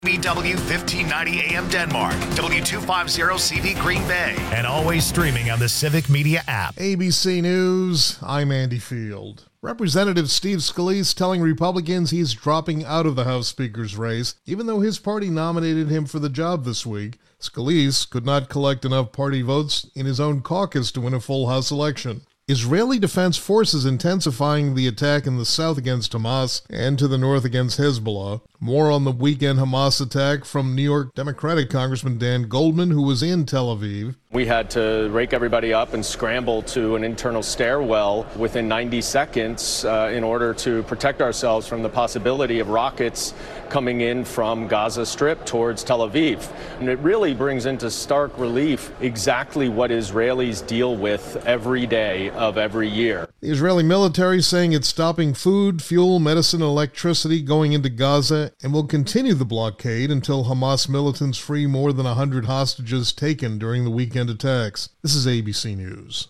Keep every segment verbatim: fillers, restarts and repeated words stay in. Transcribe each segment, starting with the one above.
B W fifteen ninety A M Denmark, W two fifty C V Green Bay, and always streaming on the Civic Media app. A B C News, I'm Andy Field. Representative Steve Scalise telling Republicans he's dropping out of the House Speaker's race, even though his party nominated him for the job this week. Scalise could not collect enough party votes in his own caucus to win a full House election. Israeli Defense Forces intensifying the attack in the south against Hamas and to the north against Hezbollah. More on the weekend Hamas attack from New York Democratic Congressman Dan Goldman, who was in Tel Aviv. We had to rake everybody up and scramble to an internal stairwell within ninety seconds uh, in order to protect ourselves from the possibility of rockets coming in from Gaza Strip towards Tel Aviv. And it really brings into stark relief exactly what Israelis deal with every day of every year. The Israeli military saying it's stopping food, fuel, medicine, and electricity going into Gaza and will continue the blockade until Hamas militants free more than one hundred hostages taken during the weekend attacks. This is A B C News.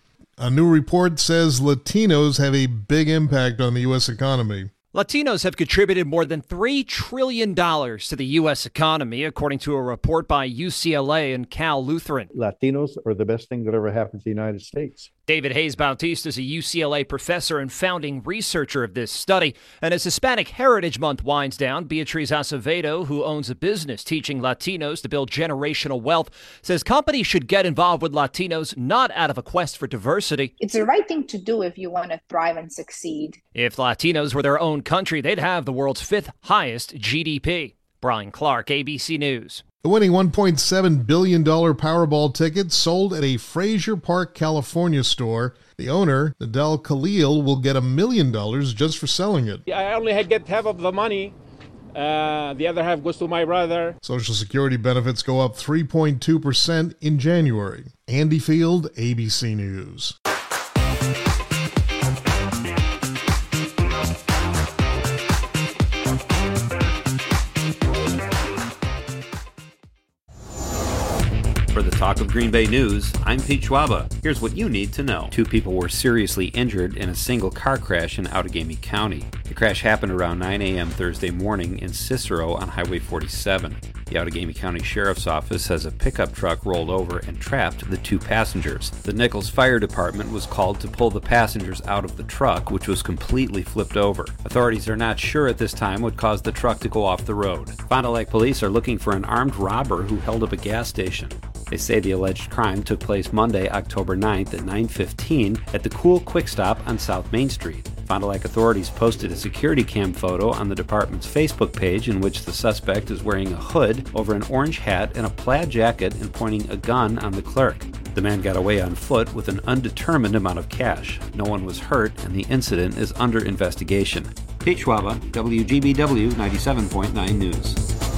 A new report says Latinos have a big impact on the U S economy. Latinos have contributed more than three trillion dollars to the U S economy, according to a report by U C L A and Cal Lutheran. Latinos are the best thing that ever happened to the United States. David Hayes Bautista is a U C L A professor and founding researcher of this study. And as Hispanic Heritage Month winds down, Beatriz Acevedo, who owns a business teaching Latinos to build generational wealth, says companies should get involved with Latinos not out of a quest for diversity. It's the right thing to do if you want to thrive and succeed. If Latinos were their own country, they'd have the world's fifth highest G D P. Brian Clark, A B C News. The winning one point seven billion dollars Powerball ticket sold at a Frazier Park, California store. The owner, Nadal Khalil, will get a million dollars just for selling it. I only get half of the money. Uh, the other half goes to my brother. Social Security benefits go up three point two percent in January. Andy Field, A B C News. For the Talk of Green Bay News, I'm Pete Schwaba. Here's what you need to know. Two people were seriously injured in a single car crash in Outagamie County. The crash happened around nine a.m. Thursday morning in Cicero on Highway forty-seven. The Outagamie County Sheriff's Office says a pickup truck rolled over and trapped the two passengers. The Nichols Fire Department was called to pull the passengers out of the truck, which was completely flipped over. Authorities are not sure at this time what caused the truck to go off the road. Fond du Lac police are looking for an armed robber who held up a gas station. They say the alleged crime took place Monday, October ninth at nine fifteen at the Cool Quick Stop on South Main Street. Fond du Lac authorities posted a security cam photo on the department's Facebook page in which the suspect is wearing a hood over an orange hat and a plaid jacket and pointing a gun on the clerk. The man got away on foot with an undetermined amount of cash. No one was hurt, and the incident is under investigation. Pete Schwaba, W G B W ninety-seven point nine News.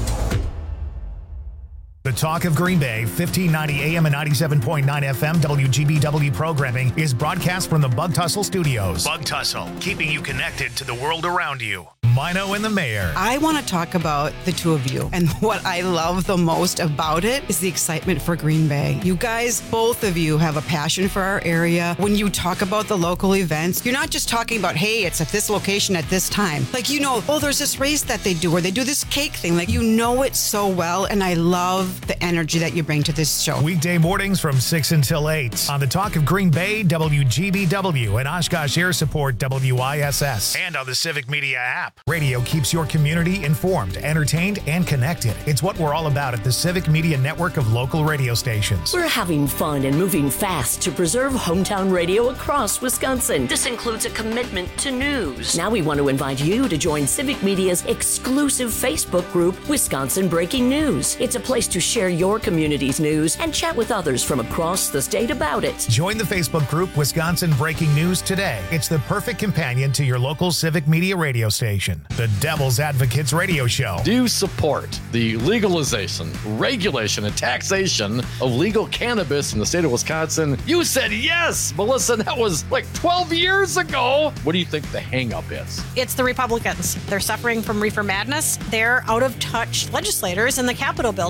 The Talk of Green Bay, fifteen ninety A M and ninety-seven point nine F M W G B W programming is broadcast from the Bug Tussle Studios. Bug Tussle, keeping you connected to the world around you. Mino and the Mayor. I want to talk about the two of you. And what I love the most about it is the excitement for Green Bay. You guys, both of you have a passion for our area. When you talk about the local events, you're not just talking about, hey, it's at this location at this time. Like, you know, oh, there's this race that they do, or they do this cake thing. Like, you know it so well. And I love the energy that you bring to this show. Weekday mornings from six until eight on the Talk of Green Bay, W G B W, and Oshkosh Air Support, W I S S, and on the Civic Media app. Radio keeps your community informed, entertained, and connected. It's what we're all about at the Civic Media network of local radio stations. We're having fun and moving fast to preserve hometown radio across Wisconsin. This includes a commitment to news. Now we want to invite you to join Civic Media's exclusive Facebook group, Wisconsin Breaking News. It's a place to share your community's news and chat with others from across the state about it. Join the Facebook group Wisconsin Breaking News today. It's the perfect companion to your local Civic Media radio station. The Devil's Advocates radio show. Do you support the legalization, regulation, and taxation of legal cannabis in the state of Wisconsin? You said yes, Melissa. That was like twelve years ago. What do you think the hang-up is? It's the Republicans. They're suffering from reefer madness. They're out of touch legislators in the Capitol building who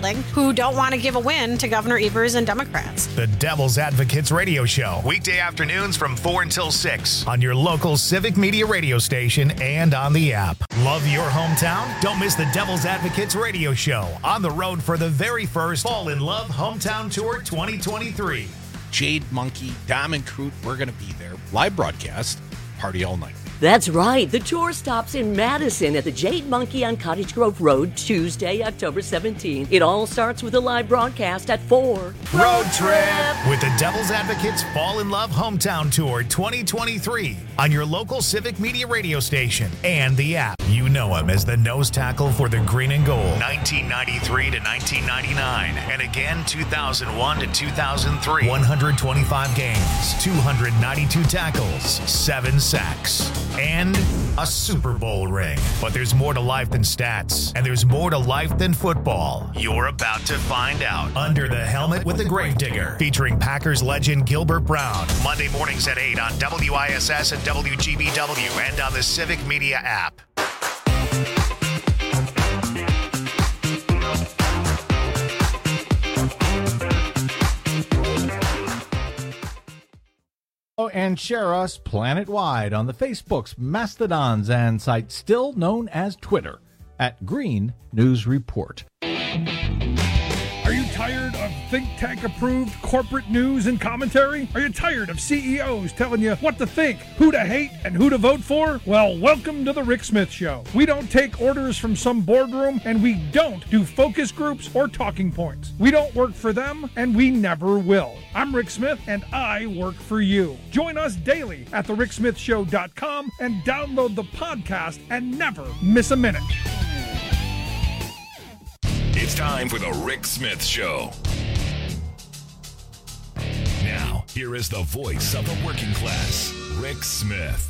who don't want to give a win to Governor Evers and Democrats. The Devil's Advocates Radio Show, weekday afternoons from four until six on your local Civic Media radio station and on the app. Love your hometown? Don't miss the Devil's Advocates Radio Show, on the road for the very first Fall in Love Hometown Tour twenty twenty-three. Jade Monkey, Diamond Crute, we're going to be there. Live broadcast, party all night. That's right. The tour stops in Madison at the Jade Monkey on Cottage Grove Road, Tuesday, October seventeenth. It all starts with a live broadcast at four. Road trip with the Devil's Advocates Fall in Love Hometown Tour twenty twenty-three on your local Civic Media radio station and the app. You know him as the nose tackle for the green and gold, nineteen ninety-three to nineteen ninety-nine, and again two thousand one to two thousand three. one hundred twenty-five games, two hundred ninety-two tackles, seven sacks, and a Super Bowl ring. But there's more to life than stats, and there's more to life than football. You're about to find out. Under the Helmet with the Gravedigger, featuring Packers legend Gilbert Brown. Monday mornings at eight on W I S S and W G B W and on the Civic Media app. And share us planet-wide on the Facebooks, Mastodons, and sites still known as Twitter at Green News Report. Are you tired of think tank-approved corporate news and commentary? Are you tired of C E Os telling you what to think, who to hate, and who to vote for? Well, welcome to The Rick Smith Show. We don't take orders from some boardroom, and we don't do focus groups or talking points. We don't work for them, and we never will. I'm Rick Smith, and I work for you. Join us daily at the rick smith show dot com and download the podcast and never miss a minute. It's time for the Rick Smith Show. Now, here is the voice of the working class, Rick Smith.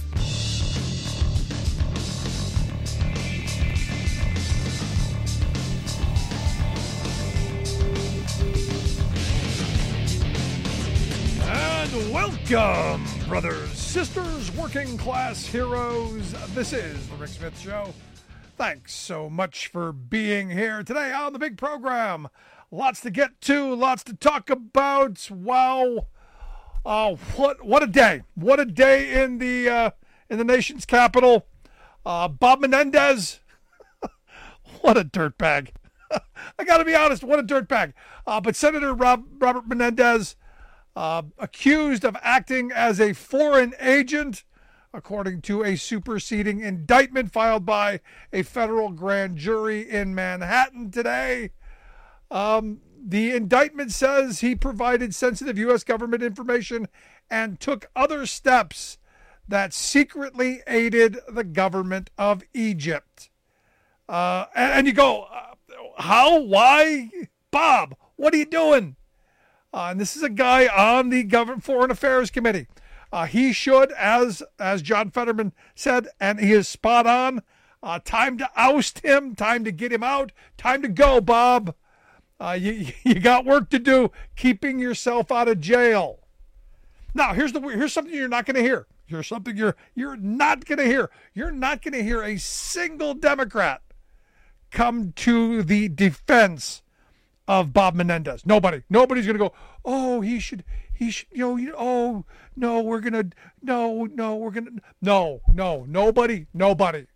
And welcome, brothers, sisters, working class heroes. This is the Rick Smith Show. Thanks so much for being here today on the big program. Lots to get to, lots to talk about. Wow. Uh, what what a day. What a day in the uh, in the nation's capital. Uh, Bob Menendez. What a dirtbag. I got to be honest, what a dirtbag. Uh, but Senator Rob, Robert Menendez, uh, accused of acting as a foreign agent, according to a superseding indictment filed by a federal grand jury in Manhattan today. Um, the indictment says he provided sensitive U S government information and took other steps that secretly aided the government of Egypt. Uh, and, and you go, uh, how? Why? Bob, what are you doing? Uh, and this is a guy on the Government Foreign Affairs Committee. Uh, he should, as as John Fetterman said, and he is spot on, uh, time to oust him, time to get him out, time to go, Bob. Uh, you, you got work to do keeping yourself out of jail. Now, here's the here's something you're not going to hear. Here's something you're you're not going to hear. You're not going to hear a single Democrat come to the defense of Bob Menendez. Nobody. Nobody's going to go, oh, he should... He should, you know, you, oh, no, we're going to, no, no, we're going to, no, no, nobody, nobody,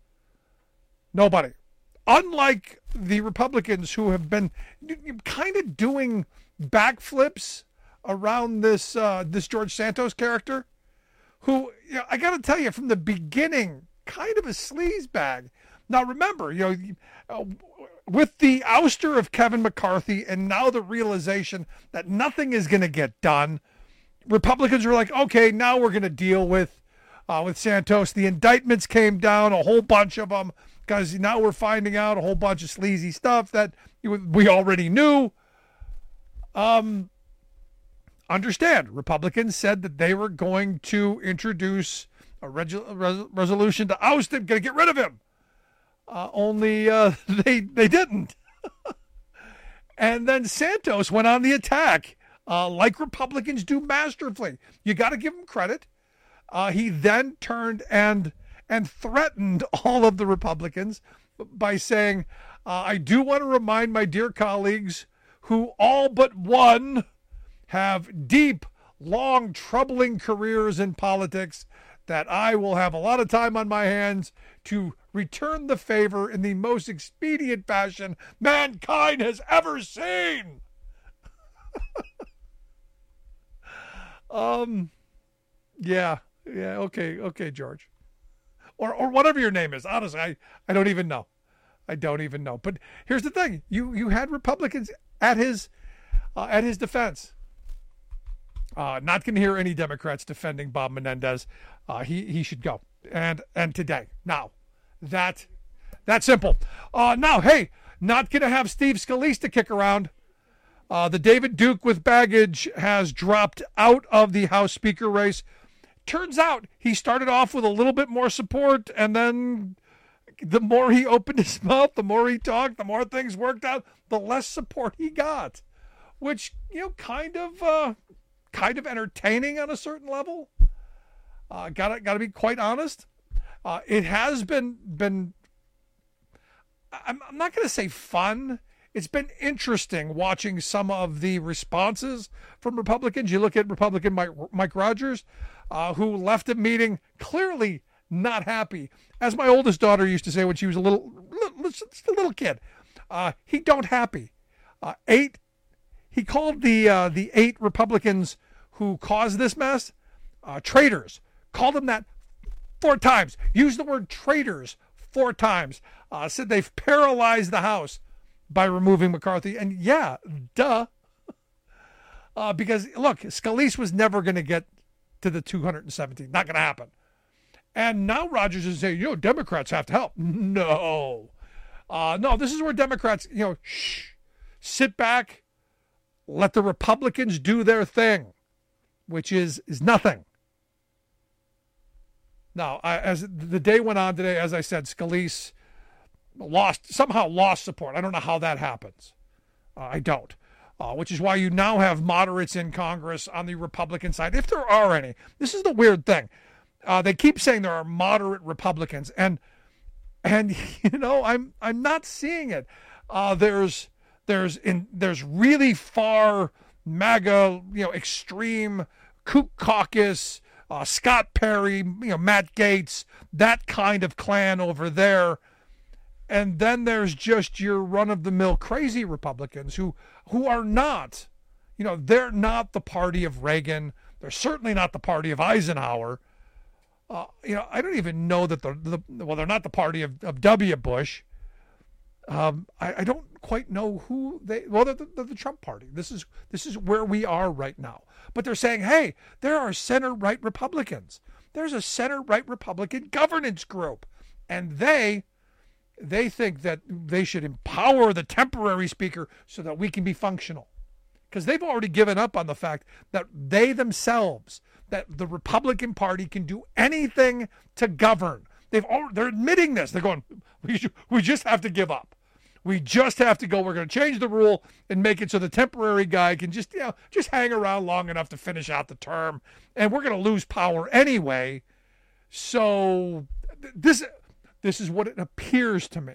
nobody. Unlike the Republicans who have been kind of doing backflips around this, uh, this George Santos character, who, you know, I got to tell you, from the beginning, kind of a sleazebag. Now, remember, you know, uh, with the ouster of Kevin McCarthy and now the realization that nothing is going to get done, Republicans were like, okay, now we're going to deal with uh, with Santos. The indictments came down, a whole bunch of them, because now we're finding out a whole bunch of sleazy stuff that we already knew. Um, understand, Republicans said that they were going to introduce a reg- res- resolution to oust him, going to get rid of him. Uh, only uh, they they didn't. And then Santos went on the attack, uh, like Republicans do masterfully. You got to give him credit. Uh, he then turned and and threatened all of the Republicans by saying, uh, I do want to remind my dear colleagues who all but one have deep, long, troubling careers in politics, that I will have a lot of time on my hands to return the favor in the most expedient fashion mankind has ever seen. um, yeah, yeah, okay, okay, George. Or or whatever your name is. Honestly, I, I don't even know. I don't even know. But here's the thing: you you had Republicans at his uh, at his defense. Uh, not going to hear any Democrats defending Bob Menendez. Uh, he he should go. And and today, now, that that simple. Uh, now, hey, not going to have Steve Scalise to kick around. Uh, the David Duke with baggage has dropped out of the House Speaker race. Turns out he started off with a little bit more support, and then the more he opened his mouth, the more he talked, the more things worked out, the less support he got, which, you know, kind of uh, kind of entertaining on a certain level. Uh, gotta gotta be quite honest. Uh, it has been been. I'm, I'm not going to say fun. It's been interesting watching some of the responses from Republicans. You look at Republican Mike, Mike Rogers, uh, who left a meeting clearly not happy. As my oldest daughter used to say when she was a little, little just a little kid, uh, he don't happy. Uh, eight, he called the uh, the eight Republicans who caused this mess uh, traitors. Called them that four times. Used the word traitors four times. Uh, said they've paralyzed the House by removing McCarthy. And yeah, duh. Uh, because, look, Scalise was never going to get to the two hundred seventeen. Not going to happen. And now Rogers is saying, you know, Democrats have to help. No. Uh, no, this is where Democrats, you know, shh, sit back, let the Republicans do their thing, which is is nothing. Now, I, as the day went on today, as I said, Scalise lost somehow lost support. I don't know how that happens. Uh, I don't. Uh, which is why you now have moderates in Congress on the Republican side, if there are any. This is the weird thing. Uh, they keep saying there are moderate Republicans, and and you know I'm I'm not seeing it. Uh, there's there's in there's really far MAGA, you know, extreme Kook caucus, uh, Scott Perry, you know, Matt Gaetz, that kind of clan over there. And then there's just your run-of-the-mill crazy Republicans who who are not, you know, they're not the party of Reagan. They're certainly not the party of Eisenhower. Uh, you know, I don't even know that the, the well, they're not the party of, of W. Bush. Um, I, I don't quite know who they. Well, they're the, they're the Trump party. This is this is where we are right now. But they're saying, hey, there are center-right Republicans. There's a center-right Republican governance group, and they. They think that they should empower the temporary speaker so that we can be functional. Because they've already given up on the fact that they themselves, that the Republican Party can do anything to govern. They've all, they're admitting this. They're going, we, should, we just have to give up. We just have to go. We're going to change the rule and make it so the temporary guy can just, you know, just hang around long enough to finish out the term. And we're going to lose power anyway. So this... This is what it appears to me.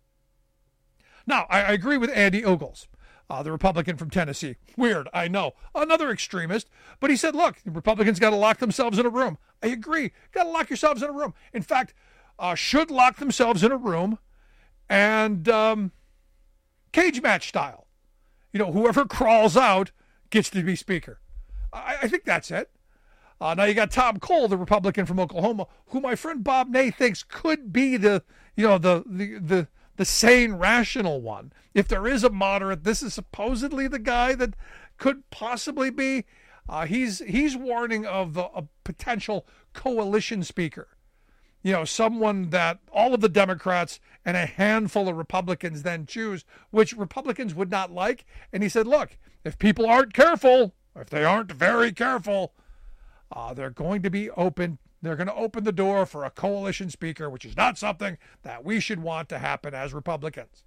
Now, I, I agree with Andy Ogles, uh, the Republican from Tennessee. Weird, I know. Another extremist. But he said, look, the Republicans got to lock themselves in a room. I agree. Got to lock yourselves in a room. In fact, uh, should lock themselves in a room and um, cage match style. You know, whoever crawls out gets to be speaker. I, I think that's it. Uh, now you got Tom Cole, the Republican from Oklahoma, who my friend Bob Ney thinks could be the, you know, the the the the sane, rational one. If there is a moderate, this is supposedly the guy that could possibly be. Uh, he's he's warning of the a potential coalition speaker. You know, someone that all of the Democrats and a handful of Republicans then choose, which Republicans would not like. And he said, look, if people aren't careful, if they aren't very careful. Uh, they're going to be open. They're going to open the door for a coalition speaker, which is not something that we should want to happen as Republicans.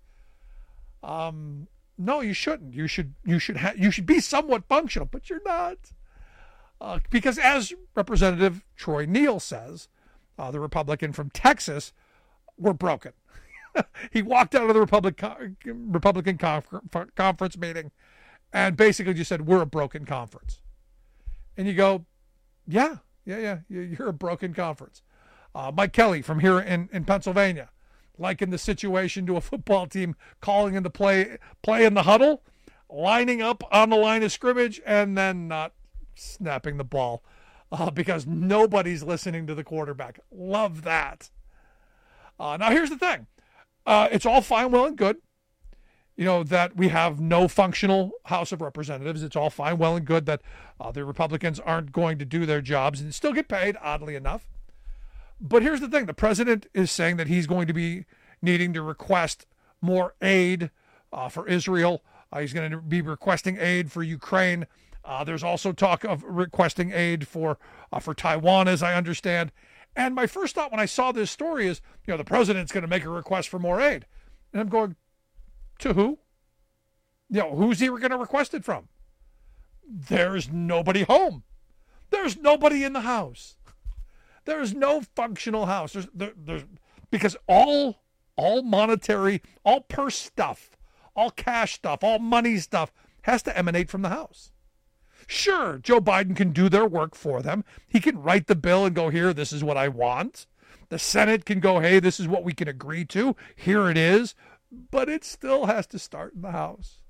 Um, no, you shouldn't. You should. You should. Ha- you should be somewhat functional, but you're not, uh, because as Representative Troy Neal says, uh, the Republican from Texas, we're broken. he walked out of the Republic, Republican confer- conference meeting and basically just said, we're a broken conference. And you go, yeah, yeah, yeah, you're a broken conference. Uh, Mike Kelly from here in, in Pennsylvania, likened the situation to a football team calling in the play, play in the huddle, lining up on the line of scrimmage, and then not snapping the ball uh, because nobody's listening to the quarterback. Love that. Uh, now, here's the thing. Uh, it's all fine, well, and good, you know, that we have no functional House of Representatives. It's all fine, well, and good that uh, the Republicans aren't going to do their jobs and still get paid, oddly enough. But here's the thing. The president is saying that he's going to be needing to request more aid uh, for Israel. Uh, he's going to be requesting aid for Ukraine. Uh, there's also talk of requesting aid for uh, for Taiwan, as I understand. And my first thought when I saw this story is, you know, the president's going to make a request for more aid. And I'm going, to who? You know, who's he going to request it from? There's nobody home. There's nobody in the house. There's no functional house. There's, there, there's because all all monetary, all purse stuff, all cash stuff, all money stuff has to emanate from the House. Sure, Joe Biden can do their work for them. He can write the bill and go, here, this is what I want. The Senate can go, hey, this is what we can agree to. Here it is. But it still has to start in the House.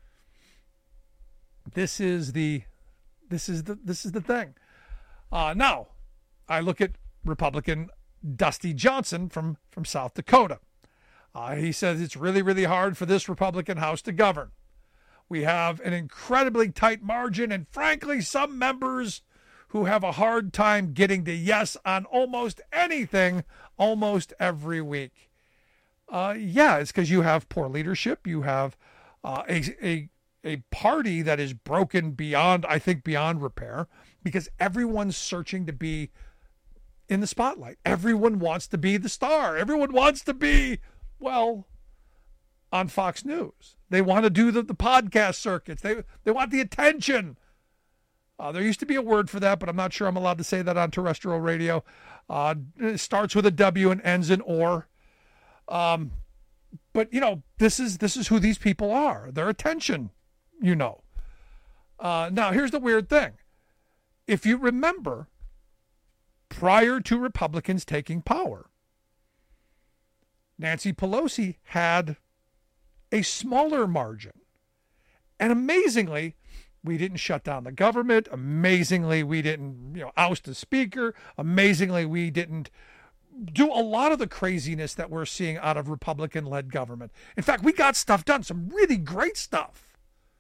This is the this is the this is the thing. Uh, now, I look at Republican Dusty Johnson from, from South Dakota. Uh, he says it's really, really hard for this Republican House to govern. We have an incredibly tight margin, and frankly, some members who have a hard time getting to yes on almost anything almost every week. Uh, yeah, it's because you have poor leadership. You have uh, a, a, a party that is broken beyond, I think, beyond repair, because everyone's searching to be in the spotlight. Everyone wants to be the star. Everyone wants to be, well, on Fox News. They want to do the, the podcast circuits. They they want the attention. Uh, there used to be a word for that, but I'm not sure I'm allowed to say that on terrestrial radio. Uh, it starts with a W and ends in or. Um, but, you know, this is this is who these people are. Their attention, you know. Uh, now, here's the weird thing. If you remember, prior to Republicans taking power, Nancy Pelosi had a smaller margin. And amazingly, we didn't shut down the government. Amazingly, we didn't, you know, oust a speaker. Amazingly, we didn't do a lot of the craziness that we're seeing out of Republican-led government. In fact, we got stuff done, some really great stuff.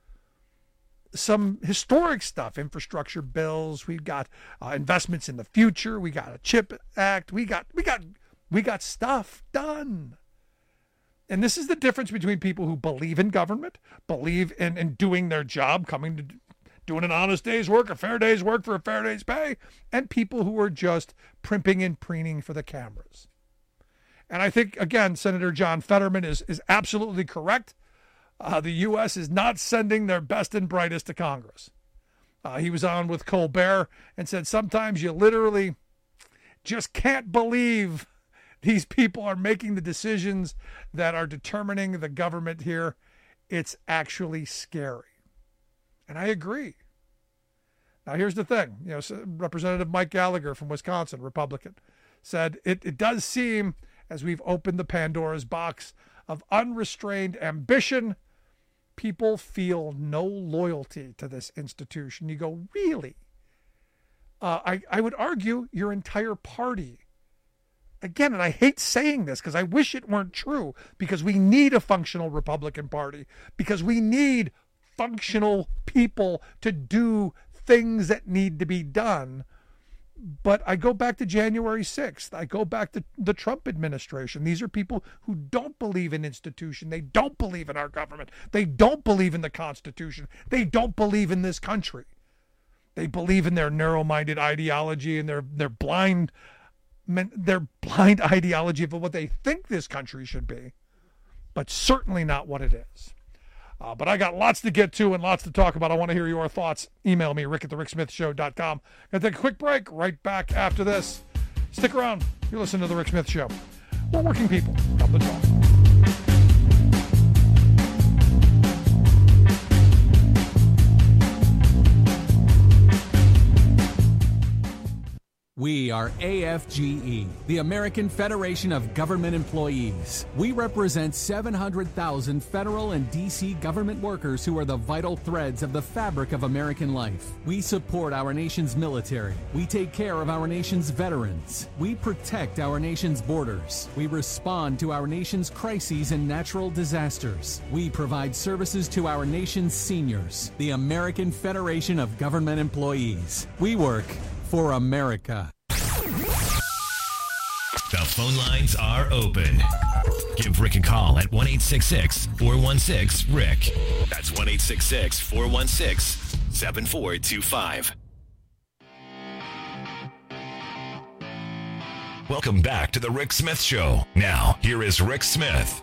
Some historic stuff, infrastructure bills. We got uh, investments in the future. We got a CHIP Act. We got we got we got stuff done. And this is the difference between people who believe in government, believe in, in doing their job, coming to doing an honest day's work, a fair day's work for a fair day's pay, and people who are just primping and preening for the cameras. And I think, again, Senator John Fetterman is, is absolutely correct. Uh, the U S is not sending their best and brightest to Congress. Uh, he was on with Colbert and said sometimes you literally just can't believe these people are making the decisions that are determining the government here. It's actually scary. And I agree. Now, here's the thing. You know, Representative Mike Gallagher from Wisconsin, Republican, said it, it does seem, as we've opened the Pandora's box of unrestrained ambition, people feel no loyalty to this institution. You go, really? Uh, I, I would argue your entire party. Again, and I hate saying this because I wish it weren't true, because we need a functional Republican Party, because we need functional people to do things that need to be done. But I go back to January sixth. I go back to the Trump administration. These are people who don't believe in institution. They don't believe in our government. They don't believe in the Constitution. They don't believe in this country. They believe in their narrow-minded ideology and their, their blind their blind ideology of what they think this country should be, but certainly not what it is. Uh, but I got lots to get to and lots to talk about. I want to hear your thoughts. Email me, rick at the rick smith show dot com. Going to take a quick break. Right back after this. Stick around. You're listening to The Rick Smith Show. We're working people. Come to talk. are A F G E, the American Federation of Government Employees. We represent seven hundred thousand federal and D C government workers who are the vital threads of the fabric of American life. We support our nation's military. We take care of our nation's veterans. We protect our nation's borders. We respond to our nation's crises and natural disasters. We provide services to our nation's seniors. The American Federation of Government Employees. We work for America. The phone lines are open. Give Rick a call at one eight six six, four one six, Rick. That's one eight six six, four one six, seven four two five. Welcome back to the Rick Smith Show. Now, here is Rick Smith.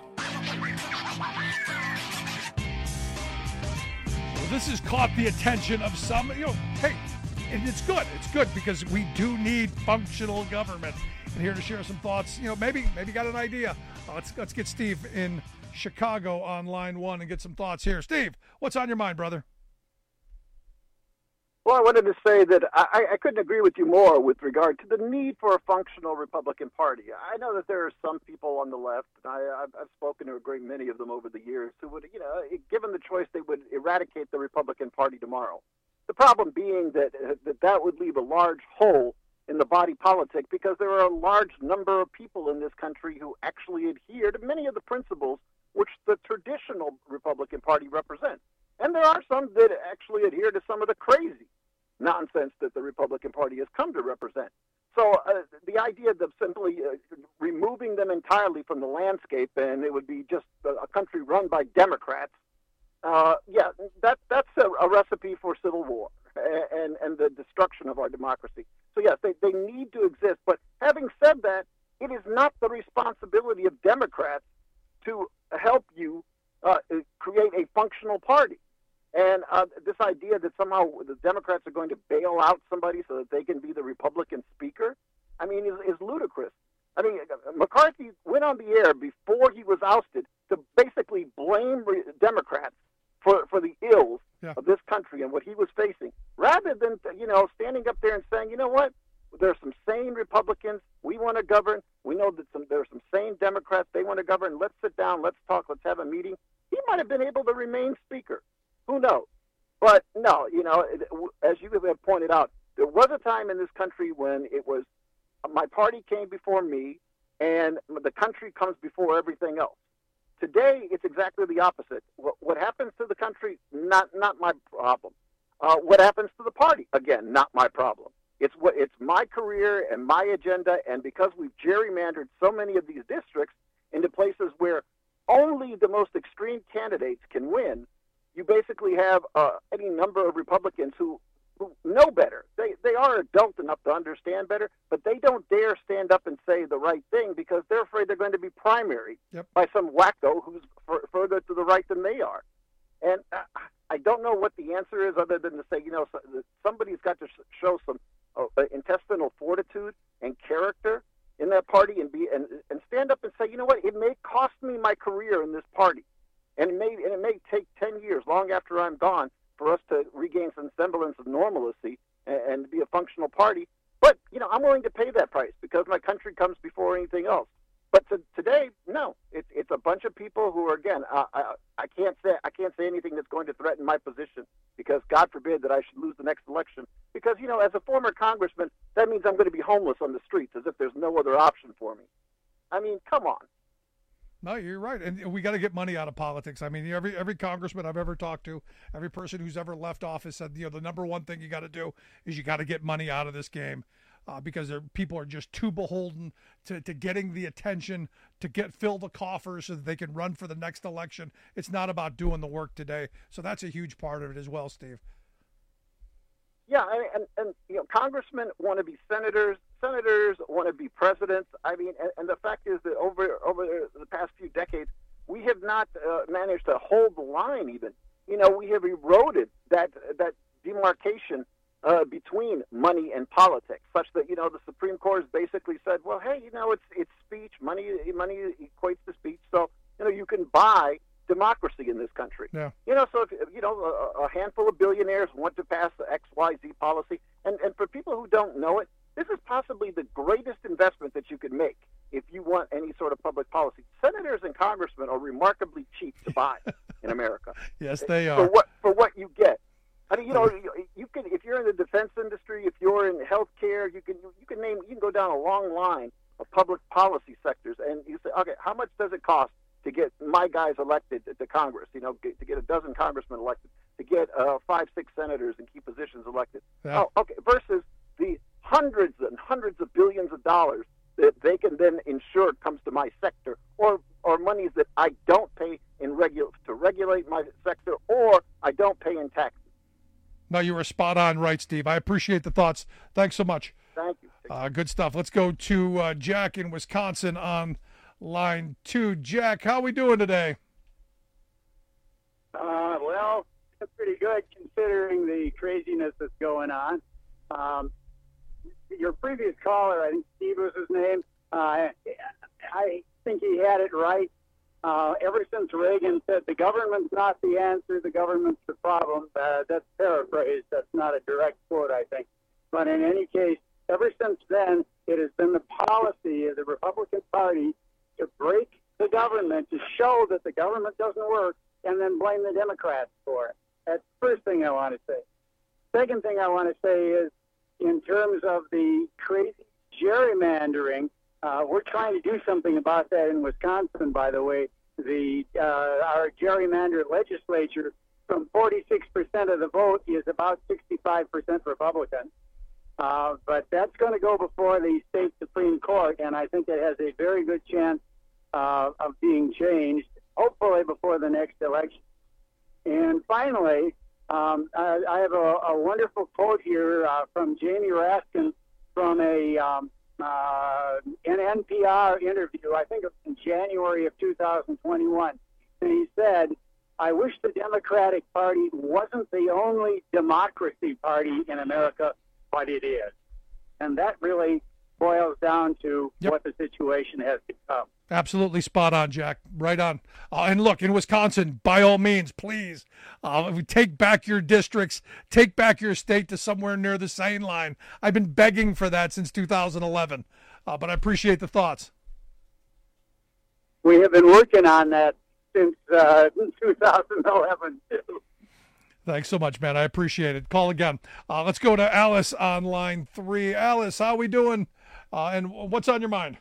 Well, this has caught the attention of some, you know, hey, and it's good. It's good because we do need functional government. And here to share some thoughts, you know, maybe maybe got an idea. Uh, let's let's get Steve in Chicago on line one and get some thoughts here. Steve, what's on your mind, brother? Well, I wanted to say that I, I couldn't agree with you more with regard to the need for a functional Republican Party. I know that there are some people on the left, and I, I've, I've spoken to a great many of them over the years, who would, you know, given the choice, they would eradicate the Republican Party tomorrow. The problem being that that, that would leave a large hole in the body politic because there are a large number of people in this country who actually adhere to many of the principles which the traditional Republican Party represents. And there are some that actually adhere to some of the crazy nonsense that the Republican Party has come to represent. So uh, the idea of simply uh, removing them entirely from the landscape and it would be just a, a country run by Democrats, uh, yeah, that that's a, a recipe for civil war and, and the destruction of our democracy. So yes, they, they need to exist. But having said that, it is not the responsibility of Democrats to help you uh, create a functional party. And uh, this idea that somehow the Democrats are going to bail out somebody so that they can be the Republican speaker, I mean, is, is ludicrous. I mean, McCarthy went on the air before he was ousted to basically blame re- Democrats for, for the ills yeah. of this country and what he was facing, rather than, you know, standing up there and saying, you know what, there are some sane Republicans, we want to govern. We know that some, there are some sane Democrats, they want to govern. Let's sit down, let's talk, let's have a meeting. He might have been able to remain speaker. Who knows? But no, you know, as you have pointed out, there was a time in this country when it was my party came before me and the country comes before everything else. Today, it's exactly the opposite. What, what happens to the country, not not my problem. Uh, what happens to the party, again, not my problem. It's what it's my career and my agenda, and because we've gerrymandered so many of these districts into places where only the most extreme candidates can win, you basically have uh, any number of Republicans who, who know better. They they are adult enough to understand better, but they don't dare stand up and say the right thing because they're afraid they're going to be primaried yep. by some wacko who's f- further to the right than they are. And uh, I don't know what the answer is other than to say, you know, so, somebody's got to sh- show some uh, intestinal fortitude and character in that party and be and, and stand up and say, you know what, it may cost me my career in this party. And it may and it may take ten years, long after I'm gone, for us to regain some semblance of normalcy and, and be a functional party. But, you know, I'm willing to pay that price because my country comes before anything else. But to, today, no, it's it's a bunch of people who are, again, uh, I I can't say I can't say anything that's going to threaten my position because God forbid that I should lose the next election. Because, you know, as a former congressman, that means I'm going to be homeless on the streets as if there's no other option for me. I mean, come on. No, you're right, and we got to get money out of politics. I mean, every every congressman I've ever talked to, every person who's ever left office said, you know, the number one thing you got to do is you got to get money out of this game, uh, because people are just too beholden to, to getting the attention to get fill the coffers so that they can run for the next election. It's not about doing the work today, so that's a huge part of it as well, Steve. Yeah, and, and, and you know, congressmen want to be senators. Senators want to be presidents. I mean, and, and the fact is that over over the past few decades, we have not uh, managed to hold the line. Even, you know, we have eroded that that demarcation uh, between money and politics, such that, you know, the Supreme Court has basically said, well, hey, you know, it's it's speech. Money money equates to speech, so you know you can buy democracy in this country. Yeah. You know, so if, you know, a, a handful of billionaires want to pass the X Y Z policy, and, and for people who don't know it, This is possibly the greatest investment that you could make if you want any sort of public policy. Senators and congressmen are remarkably cheap to buy in America. Yes, they are. For what for what you get. I mean, you know, you, you can if you're in the defense industry, if you're in healthcare, you can you can name you can go down a long line of public policy sectors, and you say, okay, how much does it cost to get my guys elected to Congress? You know, get, to get a dozen congressmen elected, to get uh, five, six senators in key positions elected. Yeah. Oh, okay. Versus the hundreds and hundreds of billions of dollars that they can then ensure comes to my sector, or or monies that I don't pay in regu- to regulate my sector, or I don't pay in taxes. No, you were spot on right, Steve. I appreciate the thoughts. Thanks so much. Thank you. Uh, good stuff. Let's go to uh, Jack in Wisconsin on line two. Jack, how we doing today? Uh, well, pretty good considering the craziness that's going on. Um, your previous caller, I think Steve was his name, uh, I think he had it right. Uh, ever since Reagan said the government's not the answer, the government's the problem, uh, that's paraphrased. That's not a direct quote, I think. But in any case, ever since then, it has been the policy of the Republican Party to break the government, to show that the government doesn't work, and then blame the Democrats for it. That's the first thing I want to say. Second thing I want to say is, in terms of the crazy gerrymandering, uh, we're trying to do something about that in Wisconsin, by the way. The uh, our gerrymandered legislature, from forty-six percent of the vote, is about sixty-five percent Republican. Uh, but that's going to go before the state Supreme Court, and I think it has a very good chance uh, of being changed, hopefully before the next election. And finally, um, I, I have a, a wonderful quote here uh, from Jamie Raskin from a um, uh, an N P R interview, I think it was in January of two thousand twenty-one. And he said, "I wish the Democratic Party wasn't the only democracy party in America, but it is." And that really boils down to Yep. what the situation has become. Absolutely spot on, Jack. Right on. Uh, and look, in Wisconsin, by all means, please, uh, take back your districts, take back your state to somewhere near the sane line. I've been begging for that since two thousand eleven, uh, but I appreciate the thoughts. We have been working on that since uh, two thousand eleven. Thanks so much, man. I appreciate it. Call again. Uh, let's go to Alice on line three. Alice, how we doing? Uh, and what's on your mind?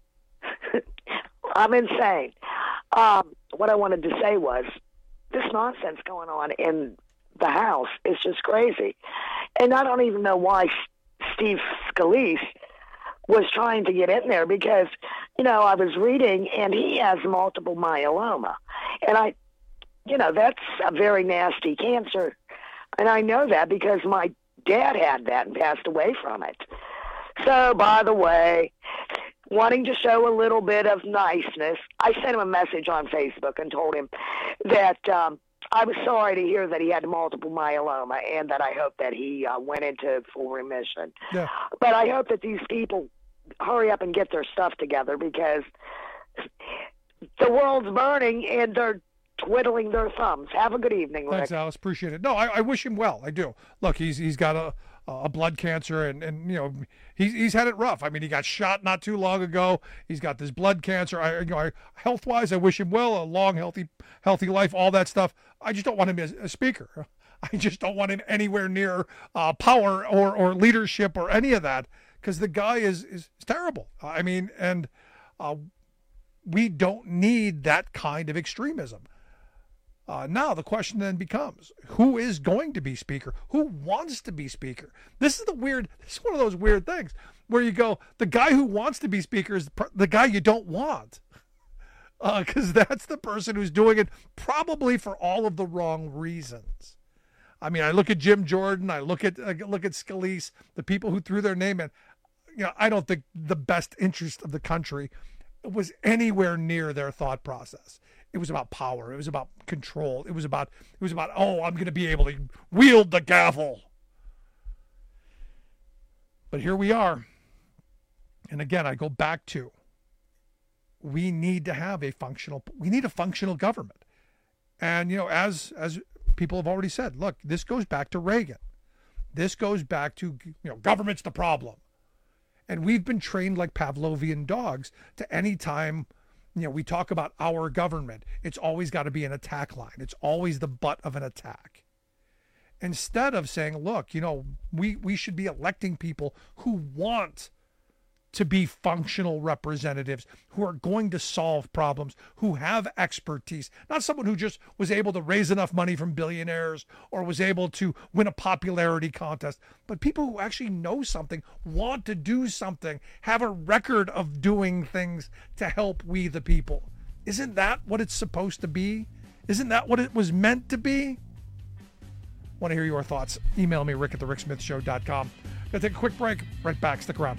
I'm insane. Um, what I wanted to say was this nonsense going on in the House is just crazy. And I don't even know why Steve Scalise was trying to get in there because, you know, I was reading and he has multiple myeloma. And I, you know, that's a very nasty cancer. And I know that because my dad had that and passed away from it. So, by the way, wanting to show a little bit of niceness, I sent him a message on Facebook and told him that um, I was sorry to hear that he had multiple myeloma and that I hope that he uh, went into full remission. Yeah. But I hope that these people hurry up and get their stuff together because the world's burning and they're twiddling their thumbs. Have a good evening, Rick. Thanks, Alice. Appreciate it. No, I, I wish him well. I do. Look, he's he's got a a blood cancer, and, and you know he's he's had it rough. I mean, he got shot not too long ago. He's got this blood cancer. I you know, I, health wise, I wish him well, a long, healthy, healthy life, all that stuff. I just don't want him as a speaker. I just don't want him anywhere near uh, power or or leadership or any of that because the guy is is terrible. I mean, and uh, we don't need that kind of extremism. Uh, now the question then becomes, who is going to be speaker? Who wants to be speaker? This is the weird, this is one of those weird things where you go, the guy who wants to be speaker is the guy you don't want. Because uh, that's the person who's doing it probably for all of the wrong reasons. I mean, I look at Jim Jordan, I look at I look at Scalise, the people who threw their name in. You know, I don't think the best interest of the country was anywhere near their thought process. It was about power. It was about control. It was about, it was about, oh, I'm going to be able to wield the gavel. But here we are. And again, I go back to, we need to have a functional, we need a functional government. And, you know, as, as people have already said, look, this goes back to Reagan. This goes back to, you know, government's the problem. And we've been trained like Pavlovian dogs to any time, you know, we talk about our government, it's always got to be an attack line. It's always the butt of an attack. Instead of saying, look, you know, we, we should be electing people who want to be functional representatives, who are going to solve problems, who have expertise, not someone who just was able to raise enough money from billionaires or was able to win a popularity contest, but people who actually know something, want to do something, have a record of doing things to help we the people. Isn't that what it's supposed to be? Isn't that what it was meant to be? Want to hear your thoughts? Email me, rick at the rick smith show dot com. Gonna take a quick break. Right back. Stick around.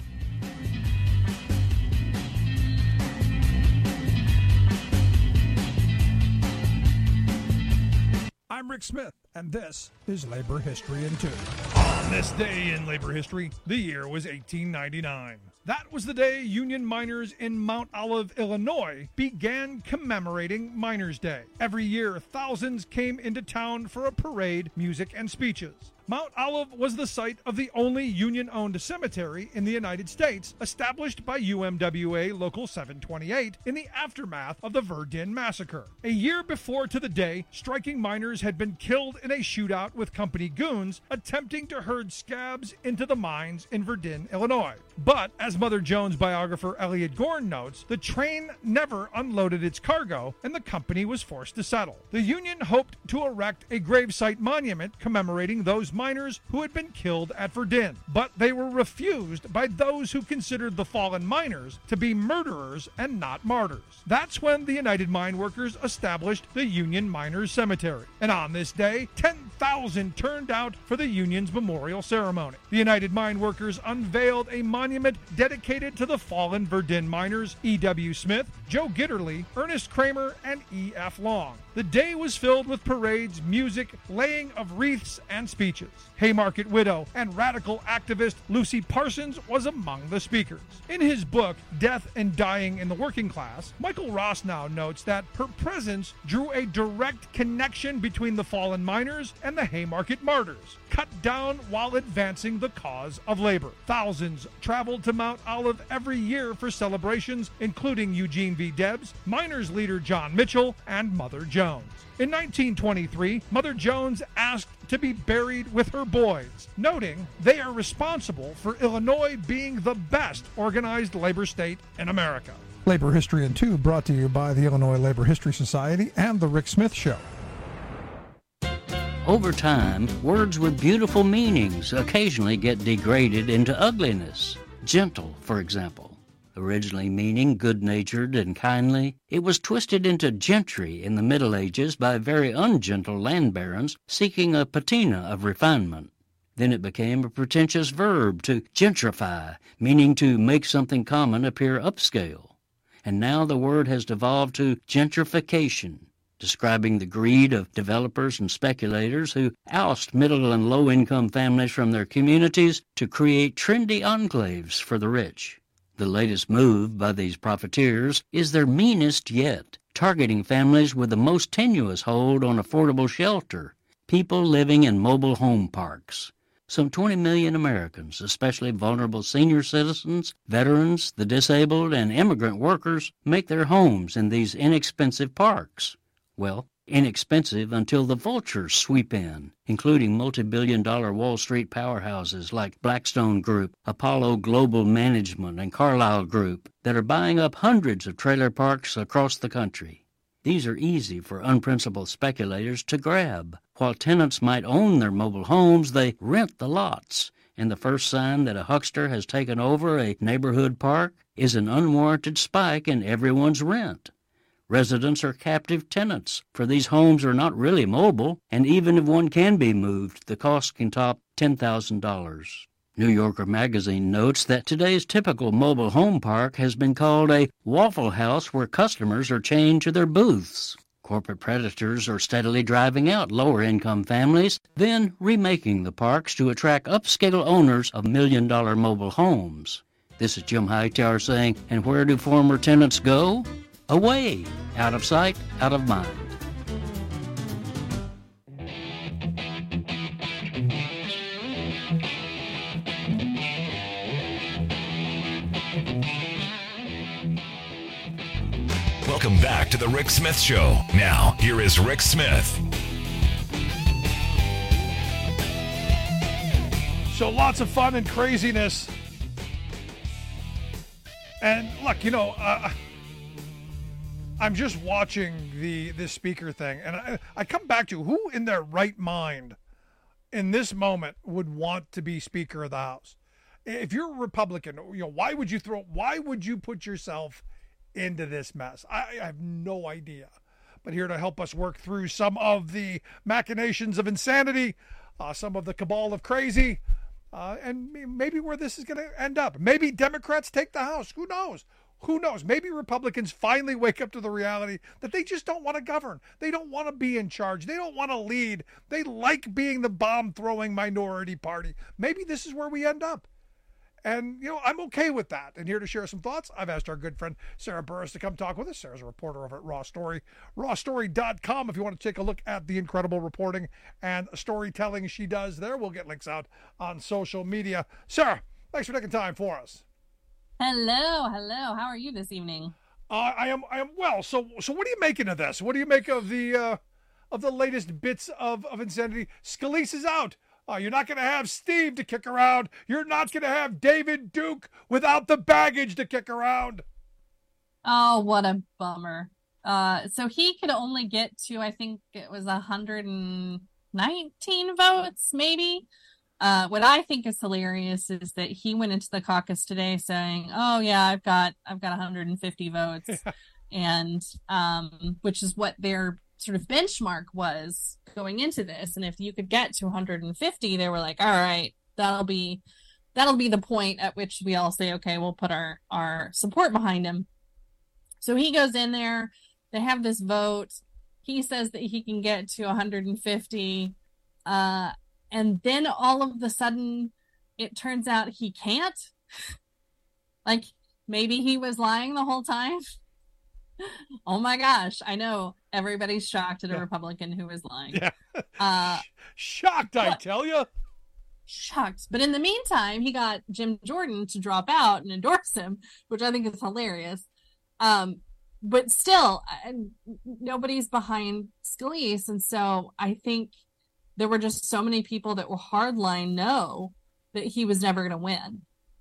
I'm Rick Smith, and this is Labor History in Two. On this day in labor history, the year was eighteen ninety-nine. That was the day union miners in Mount Olive, Illinois, began commemorating Miners' Day. Every year, thousands came into town for a parade, music, and speeches. Mount Olive was the site of the only union-owned cemetery in the United States, established by U M W A Local seven twenty-eight in the aftermath of the Verdun Massacre. A year before to the day, striking miners had been killed in a shootout with company goons attempting to herd scabs into the mines in Verdun, Illinois. But, as Mother Jones biographer Elliot Gorn notes, the train never unloaded its cargo, and the company was forced to settle. The union hoped to erect a gravesite monument commemorating those miners who had been killed at Verdun, but they were refused by those who considered the fallen miners to be murderers and not martyrs. That's when the United Mine Workers established the Union Miners Cemetery. And on this day, ten thousand turned out for the union's memorial ceremony. The United Mine Workers unveiled a monument dedicated to the fallen Verdun miners E W Smith, Joe Gitterly, Ernest Kramer, and E F Long. The day was filled with parades, music, laying of wreaths, and speeches. Haymarket widow and radical activist Lucy Parsons was among the speakers. In his book, Death and Dying in the Working Class, Michael Rossnow notes that her presence drew a direct connection between the fallen miners and the Haymarket martyrs, cut down while advancing the cause of labor. Thousands traveled to Mount Olive every year for celebrations, including Eugene V. Debs, miners leader John Mitchell, and Mother Jones. In nineteen twenty-three, Mother Jones asked to be buried with her boys, noting they are responsible for Illinois being the best organized labor state in America. Labor History in Two brought to you by the Illinois Labor History Society and The Rick Smith Show. Over time, words with beautiful meanings occasionally get degraded into ugliness. Gentle, for example. Originally meaning good-natured and kindly, it was twisted into gentry in the Middle Ages by very ungentle land barons seeking a patina of refinement. Then it became a pretentious verb to gentrify, meaning to make something common appear upscale. And now the word has devolved to gentrification, describing the greed of developers and speculators who oust middle and low-income families from their communities to create trendy enclaves for the rich. The latest move by these profiteers is their meanest yet, targeting families with the most tenuous hold on affordable shelter, people living in mobile home parks. Some twenty million Americans, especially vulnerable senior citizens, veterans, the disabled, and immigrant workers, make their homes in these inexpensive parks. Well, inexpensive until the vultures sweep in, including multi-billion dollar Wall Street powerhouses like Blackstone Group, Apollo Global Management, and Carlyle Group that are buying up hundreds of trailer parks across the country. These are easy for unprincipled speculators to grab. While tenants might own their mobile homes, they rent the lots, and the first sign that a huckster has taken over a neighborhood park is an unwarranted spike in everyone's rent. Residents are captive tenants, for these homes are not really mobile, and even if one can be moved, the cost can top ten thousand dollars. New Yorker magazine notes that today's typical mobile home park has been called a Waffle House where customers are chained to their booths. Corporate predators are steadily driving out lower-income families, then remaking the parks to attract upscale owners of million-dollar mobile homes. This is Jim Hightower saying, and where do former tenants go? Away, out of sight, out of mind. Welcome back to the Rick Smith Show. Now, here is Rick Smith. So lots of fun and craziness. And look, you know, uh, I'm just watching the this speaker thing, and I, I come back to who in their right mind in this moment would want to be Speaker of the House. If you're a Republican, you know, why would you throw? Why would you put yourself into this mess? I, I have no idea. But here to help us work through some of the machinations of insanity, uh, some of the cabal of crazy, uh, and maybe where this is going to end up. Maybe Democrats take the House. Who knows? Who knows? Maybe Republicans finally wake up to the reality that they just don't want to govern. They don't want to be in charge. They don't want to lead. They like being the bomb-throwing minority party. Maybe this is where we end up. And, you know, I'm okay with that. And here to share some thoughts, I've asked our good friend Sarah Burris to come talk with us. Sarah's a reporter over at Raw Story, raw story dot com. If you want to take a look at the incredible reporting and storytelling she does there, we'll get links out on social media. Sarah, thanks for taking time for us. Hello, hello. How are you this evening? Uh, I am, I am well. So, so what are you making of this? What do you make of the, uh, of the latest bits of, of insanity? Scalise is out. Uh, you're not going to have Steve to kick around. You're not going to have David Duke without the baggage to kick around. Oh, what a bummer. Uh, so he could only get to, I think it was one hundred nineteen votes, maybe. Uh, what I think is hilarious is that he went into the caucus today saying, "Oh yeah, I've got I've got one hundred fifty votes," yeah. and um, which is what their sort of benchmark was going into this. And if you could get to one hundred fifty, they were like, "All right, that'll be that'll be the point at which we all say, okay, we'll put our our support behind him." So he goes in there. They have this vote. He says that he can get to one hundred fifty. Uh, And then all of a sudden, it turns out he can't. Like, maybe he was lying the whole time. Oh my gosh. I know everybody's shocked at a yeah. Republican who is lying. Yeah. Uh, shocked, I tell you. Shocked. But in the meantime, he got Jim Jordan to drop out and endorse him, which I think is hilarious. Um, but still, nobody's behind Scalise. And so I think there were just so many people that were hardline no that he was never going to win.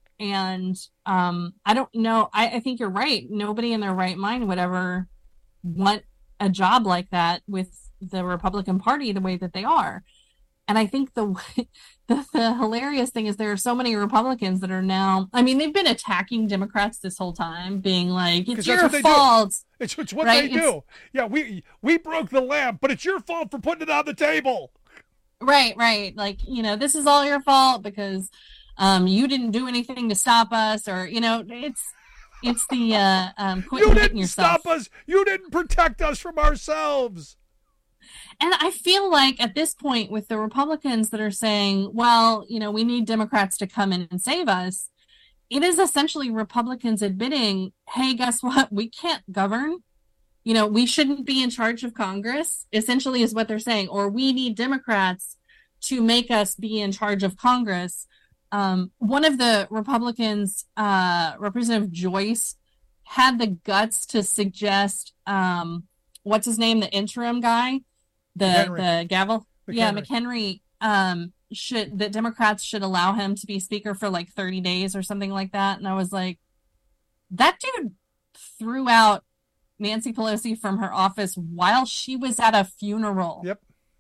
And um, I don't know. I, I think you're right. Nobody in their right mind would ever want a job like that with the Republican Party the way that they are. And I think the, the the hilarious thing is there are so many Republicans that are now, I mean, they've been attacking Democrats this whole time, being like, it's your fault. It's, it's what right? they do. It's, yeah, we we broke the lamp, but it's your fault for putting it on the table. Right, right. Like, you know, this is all your fault because um, you didn't do anything to stop us, or, you know, it's it's the uh, um, quit you didn't yourself. stop us. You didn't protect us from ourselves. And I feel like at this point with the Republicans that are saying, well, you know, we need Democrats to come in and save us, it is essentially Republicans admitting, hey, guess what? We can't govern. You know, we shouldn't be in charge of Congress, essentially is what they're saying. Or we need Democrats to make us be in charge of Congress. Um, one of the Republicans, uh, Representative Joyce, had the guts to suggest, um, what's his name, the interim guy, the McHenry. the gavel. McHenry. Yeah, McHenry, um, should, that Democrats should allow him to be speaker for like thirty days or something like that. And I was like, that dude threw out Nancy Pelosi from her office while she was at a funeral. Yep.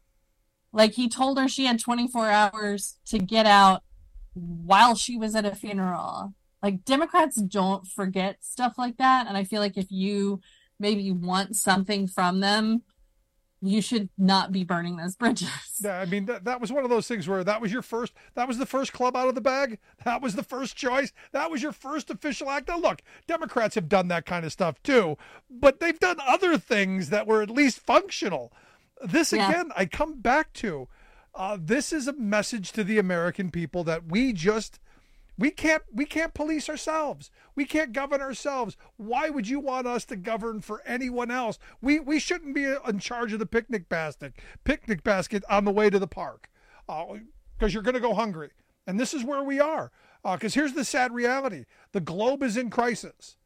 Like, he told her she had twenty-four hours to get out while she was at a funeral. Like, Democrats don't forget stuff like that. And I feel like if you maybe want something from them, you should not be burning those bridges. Yeah, I mean, that, that was one of those things where that was your first, that was the first club out of the bag. That was the first choice. That was your first official act. Now, look, Democrats have done that kind of stuff too, but they've done other things that were at least functional. This, yeah. again, I come back to, uh, this is a message to the American people that we just, we can't, we can't police ourselves. We can't govern ourselves. Why would you want us to govern for anyone else? We we shouldn't be in charge of the picnic basket, picnic basket on the way to the park, because uh, you're going to go hungry. And this is where we are. Because uh, here's the sad reality: the globe is in crisis.